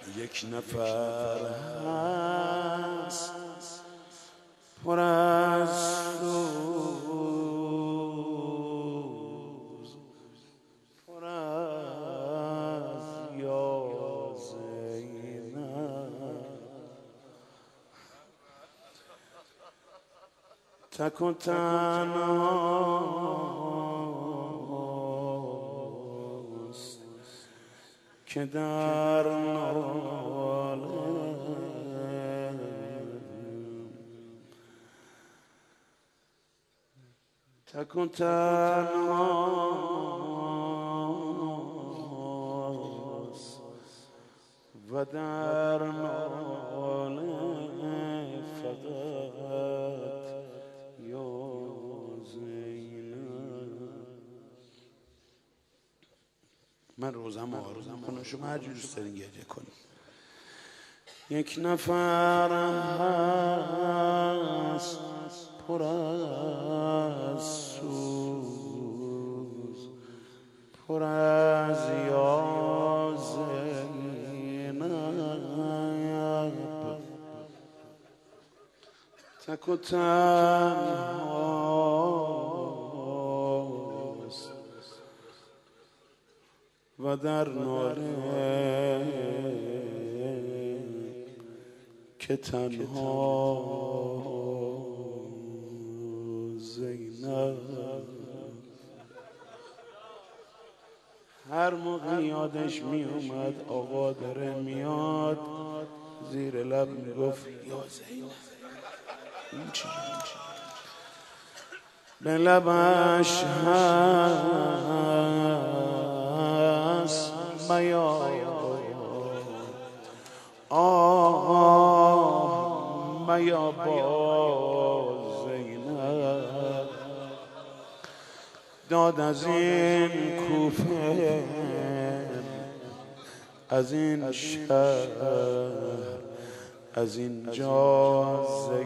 یک نفر هست پر از سوز، پر از یا زینب، تک و تنهاست که در ناله، تک و تنهاست و در ناله فقط یا زینب. من روزم آروزم کنم، شما هر جور دوست دارین گریه کنید. یک نفر هست پر از سوز، پر از یا زینب، تک و تنهاست و در ناله که تنها زینب. هر موقع یادش می اومد آقا داره میاد، زیر لب میگفت یا زینب. این چی؟ به لبش هست میاد میا با زینب، داد از این کوفه از این شهر از این جا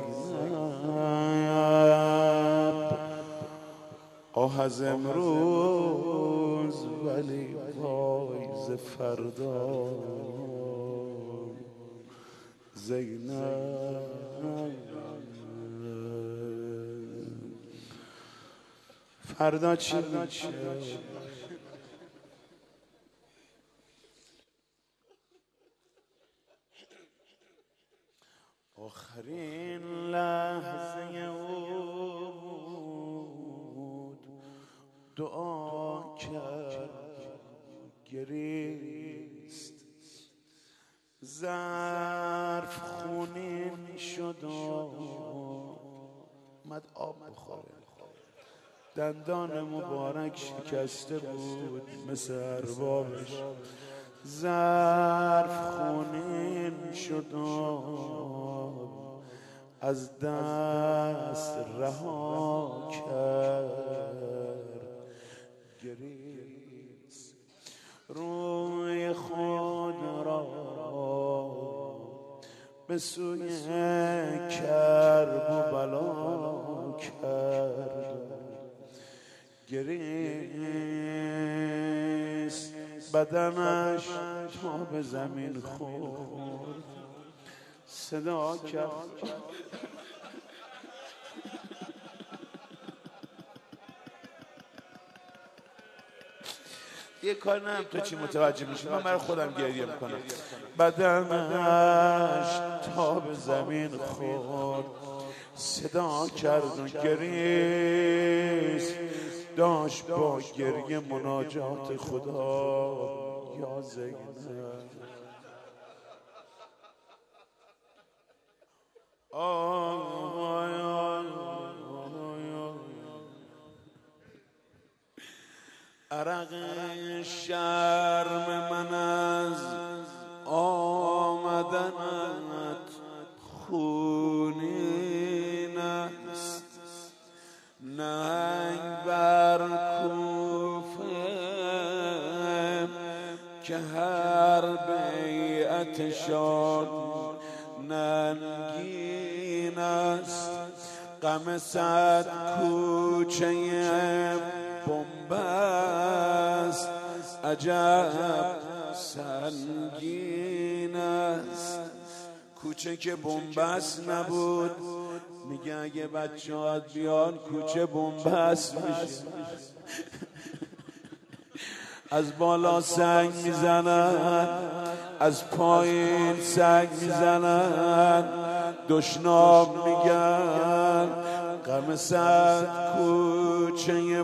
زینب. آه از امروز ولی وای ز فردا زینب. فردا چی میشه؟ آخرین لحظه او بود، دعا کرد گریست، ظرف خونین شد اومد آب بخوره، دندان مبارک شکسته بود مثل اربابش، ظرف خونین شد از دست رها کرد گریست، روی خود را به سوی کرب و بلا کرد گریست، بدنش تا به زمین خورد، صدا کرد یه کار نم تو چی متوجه میشی، من برای خودم گریه میکنم. بدنش تا به زمین خورد، صدا کرد و گریست، داشت با گریه مناجات خدا یا زینب. عرق شرم من از آمدنت خونین است، ننگ بر کوفه که هر بیعتشان ننگین است، غم صد کوچه بنبست عجب سنگین کوچه که بنبست نبود، میگه اگه بچه‌هات بیان کوچه بنبست میشه. از بالا سنگ میزنن، از پایین سنگ میزنن، دشنام میگن غم صد کوچه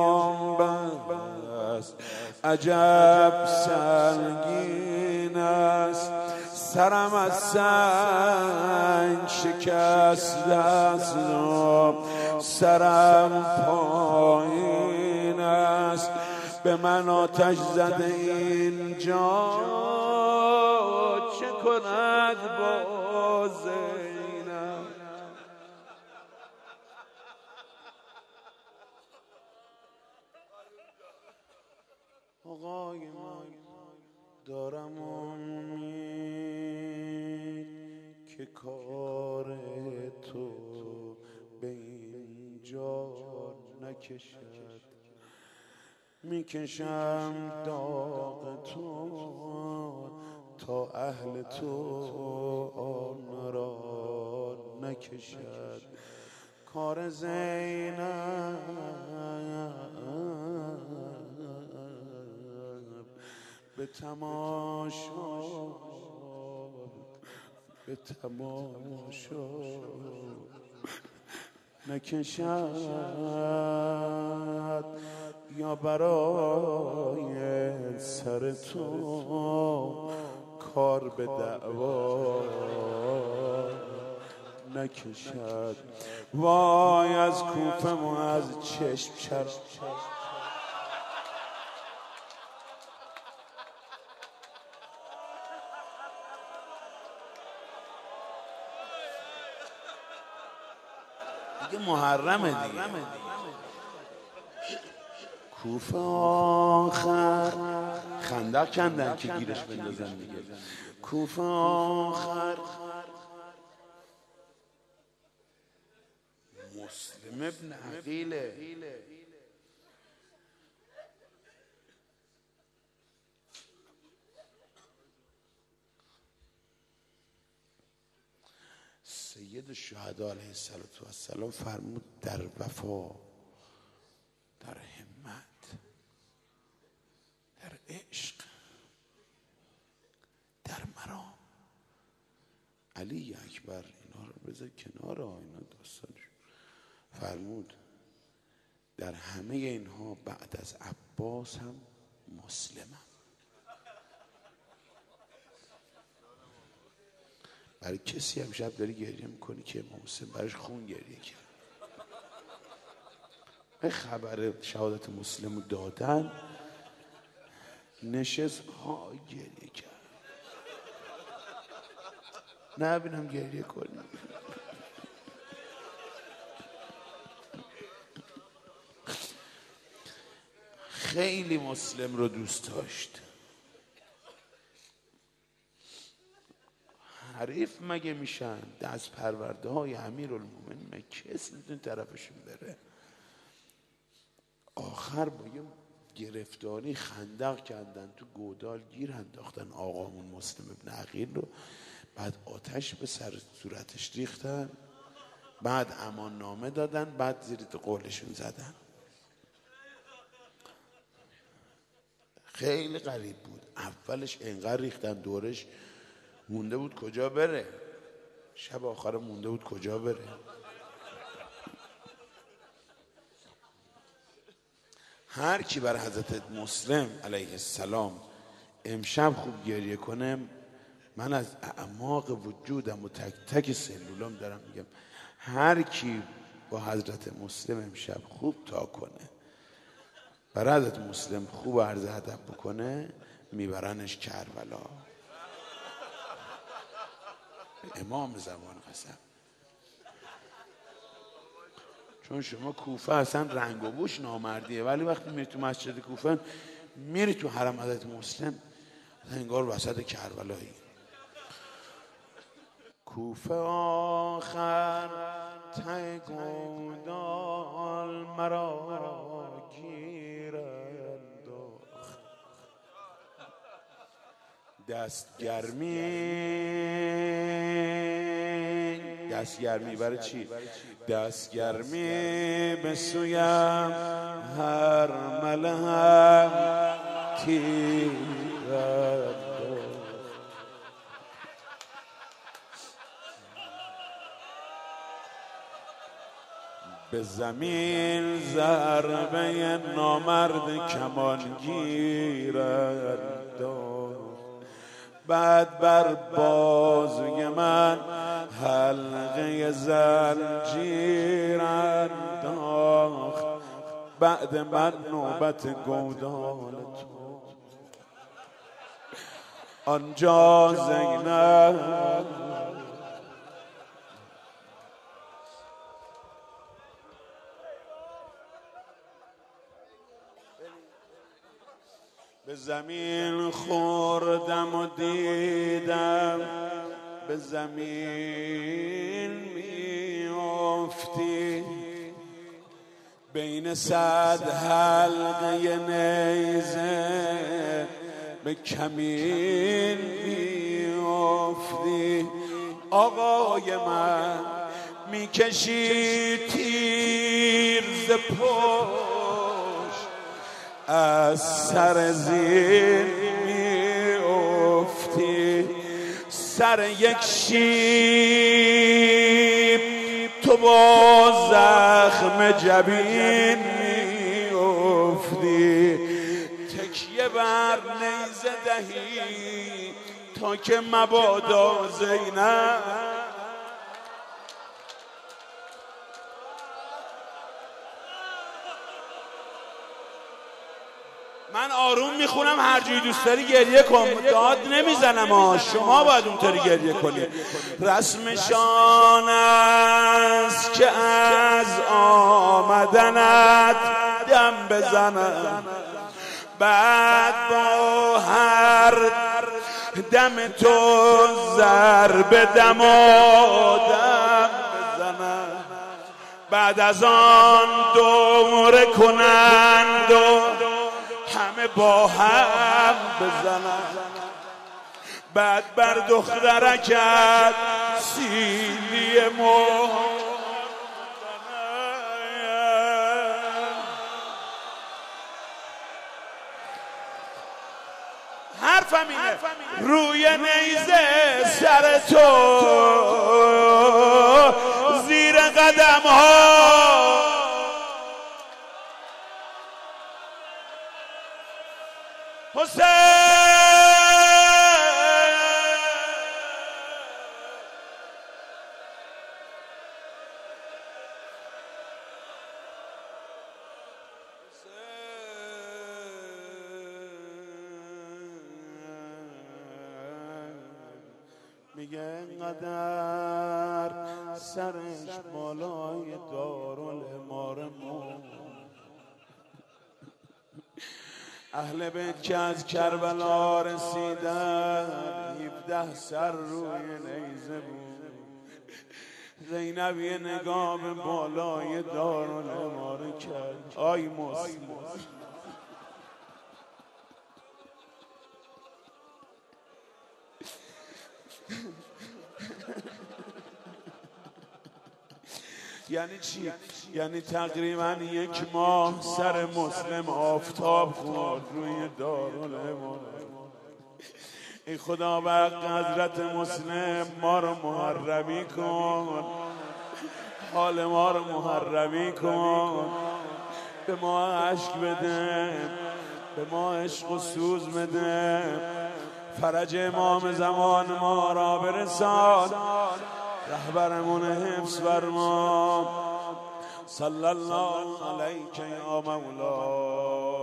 بنبست. عجب سنگین است سرم از سنگ شکسته است، سرم پایین است، به من آتش زده اینجا، چه کند با زینب. آقای من دارم امید که کار تو به اینجا نکشد، میکشم داغ تو تا اهل تو آن را نکشد. کار زینب به تماشا نکشد، یا برای سر تو کار به دعوا نکشد. وای از کوفه و از چشم چرا دیگه محرمه دیگه. کوفه آخر خندق کندن که گیرش بندازن دیگه. کوفه آخر مسلم ابن عقیله، سید الشهدا علیه السلام فرمود در وفا، در همت، در عشق، در مرام. علی اکبر اینا رو بذار کنار، اینا داستانش. فرمود در همه اینها بعد از عباس هم مسلمم. برای کسی امشب داری گریه میکنی که امام حسین برایش خون گریه کرد. خبر شهادت مسلم رو دادن، نشست ها گریه کرد. نه بینم گریه کنی. خیلی مسلم رو دوست داشت. حریف مگه میشن؟ دست پرورده های امیرالمومنین مگه کس میتونه طرفشون بره؟ آخر با یه گرفتاری خندق کردن، تو گودال گیر انداختن آقامون مسلم ابن عقیل رو، بعد آتش به سر صورتش ریختن، بعد امان نامه دادن، بعد زیر قولشون زدن. خیلی غریب بود. اولش انقدر ریختن دورش، مونده بود کجا بره. شب آخر مونده بود کجا بره. هر کی بر حضرت مسلم علیه السلام امشب خوب گریه کنه، من از اعماق وجودم و تک تک سلولام دارم میگم، هر کی با حضرت مسلم امشب خوب تا کنه، بر حضرت مسلم خوب عرض ادب بکنه، میبرنش کربلا. امام زمان قسم. چون شما کوفه اصلا رنگ و بوش نامردیه، ولی وقتی میری تو مسجد کوفه، میری تو حرم حضرت مسلم، انگار وسط کربلایی. کوفه آخر ته گودال مرا گیر انداخت، دست گرمی دستگرمی برای چی؟ دستگرمی به سویم هر ملهم تیرد به زمین ضربه نامرد کمان گیرد بعد بر بازوی من حلقه زنجیر انداخت بعد من نوبت گودال تو آنجا زینب به زمین خوردم و دیدم به زمین میافتی بین 100 حلقه نیزه به کمین میافتی آقای من میکشی تیر ز پشت از سر زین میافتی سر یک شیب تو با زخم جبین میافتی تکیه بر نیزه دهی تا که مبادا زینب من آروم میخونم هر جوی دوست داری گریه کن داد نمیزنم شما باید اونطوری گریه کنی رسمشان است که از آمدنت دم بزنم بعد با هر دم تو ضرب دم بزنم بعد از آن دوره کنند و همه با هم بزنن بعد بر دخترکت سیلی حرفم اینه روی نیزه سر تو زیر قدم ها حسین میگه اینقدر سرش بالای دارالامارمون اهل بیت که از کربلا رسیدن 17 سر روی نیزه بود زینب یه نگاه به بالای دارالاماره کرد آی مسلم یعنی چی؟ یعنی تقریبا 1 ماه سر مسلم آفتاب خورد روی دارالاماره ای خدا بر حضرت مسلم ما رو محرمی کن حال ما رو محرمی کن به ما عشق بده به ما عشق و سوز بده فرج امام زمان ما را برسان رهبرمون حفظ فرما صلی الله علیک یا مولا